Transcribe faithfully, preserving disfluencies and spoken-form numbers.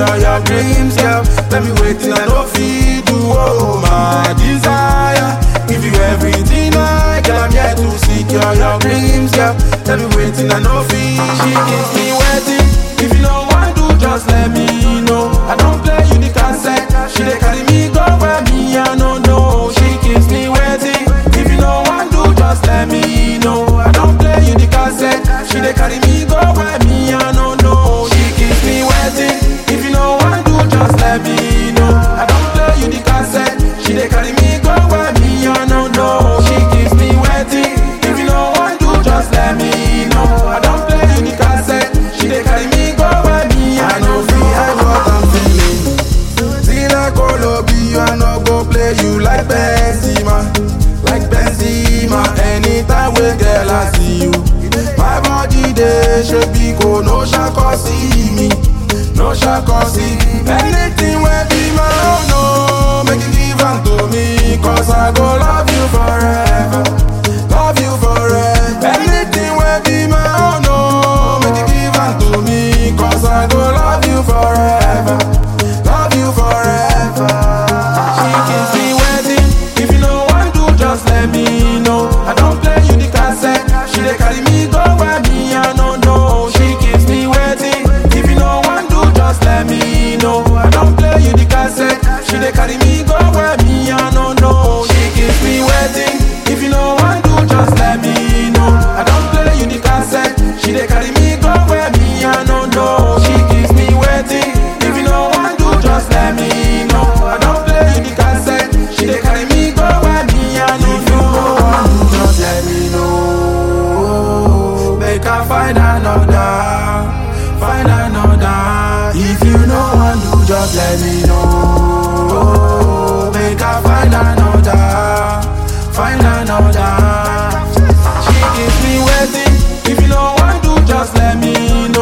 secure your dreams, girl. Let me wait till I no feed you, oh my desire. Give you everything I got, I'm here to secure your dreams, girl. Let me wait till I no feed. She gives me waiting. If you don't want to, just let me know. I don't play unique cassette. She dey carry me go where me I no know. She keeps me waiting. If you don't want to, just let me know. I don't play unique cassette. She dey carry me go where me I no know. She keeps me waiting. If you don't want to, just let me know. I don't play unique cassette. She dey carry me go where me I no know. She keeps me waiting. If you don't want to, just let me know. I don't play unique cassette. She dey carry me go where me I no feel hide what I'm feeling. See like Olobi, I no go play you like Benzema, like Benzema. Anytime we girl I see you, my body dey shake because no shako see me, no shako see. Anything wey be my own, no make you give am to me, cause I go love you forever, love you forever. Anything wey be my own, no make you give am to me, cause I go love you forever, love you forever. She keeps me waiting. If you don't want to, just let me know. I don't play unique cassette. She dey carry me go where me I no know. She keeps me waiting. If you don't want to, just let me know. I don't play unique cassette. She dey carry me go where me I no know. She keeps me waiting. If you don't want to, just let me know. I don't play unique cassette. She dey carry me go where me I no know. She keeps me waiting. If you don't want to, just let me know. I don't play unique cassette. She dey carry me go where me I no know. Just let me know. Make her find another, find another. If you don't want to, just let me know. Make her find another, find another. She keeps me waiting. If you don't want to, just let me know.